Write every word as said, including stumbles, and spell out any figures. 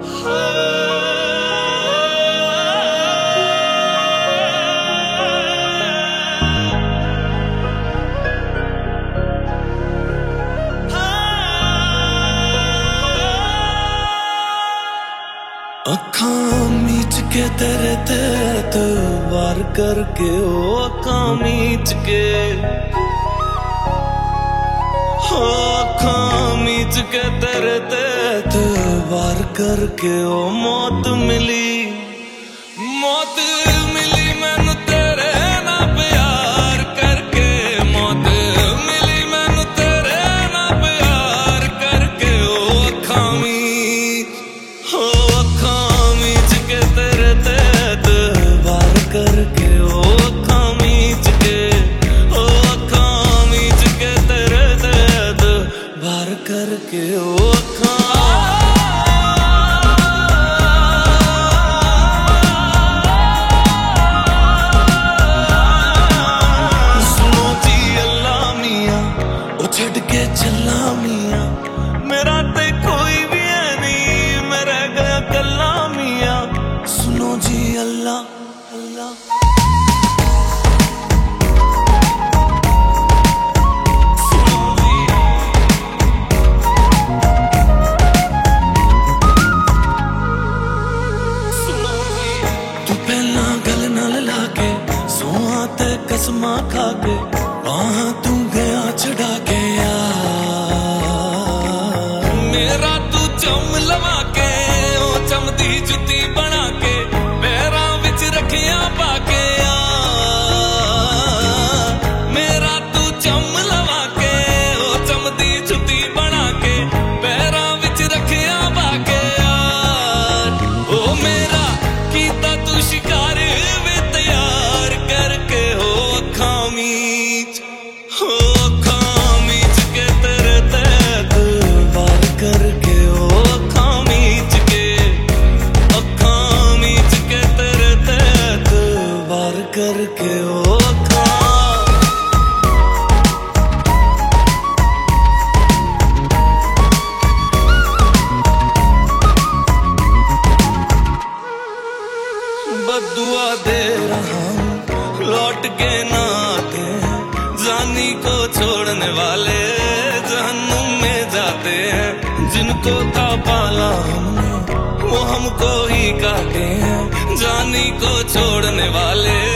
अखां मीच के तेरे तेत वार करके ओ अखां मीच के हो अखां मीच के तेरे तेत वार करके ओ मौत मिली मौत मिली मैनू तेरे ना प्यार करके मौत मिली मैनू तेरे ना प्यार करके ओ अखां मीच हो करके ओ अखां मीच के ओ अखां मीच के तेरे दर्द बार करके ओ अखां सुनो जी अल्लाह मियां ओ छड़ के चला मियां मेरा ते कोई भी है नहीं मैं रह गया कल्ला मियां सुनो जी अल्लाह कसमा खा के वहां तू गया छड़ा के यार मेरा तू चम लवा के ओ चमदी जुती बना के पैरां विच रखिया पाके यार मेरा तू चम लवा के ओ चमदी जुती बना के पैरां विच रखिया पाके यार ओ मेरा कीता तू शिकार वे तैयार करके हो मीच हो अखां मीच के तेरे तैत वार करके ओ अखां मीच के अखां मीच के तेरे तैत वार करके ओ अखां बद्दुआ दे रहा लौट के ना आते जानी को छोड़ने वाले जहन्नुम में जाते हैं जिनको था पाला हमने वो हमको ही काटे हैं जानी को छोड़ने वाले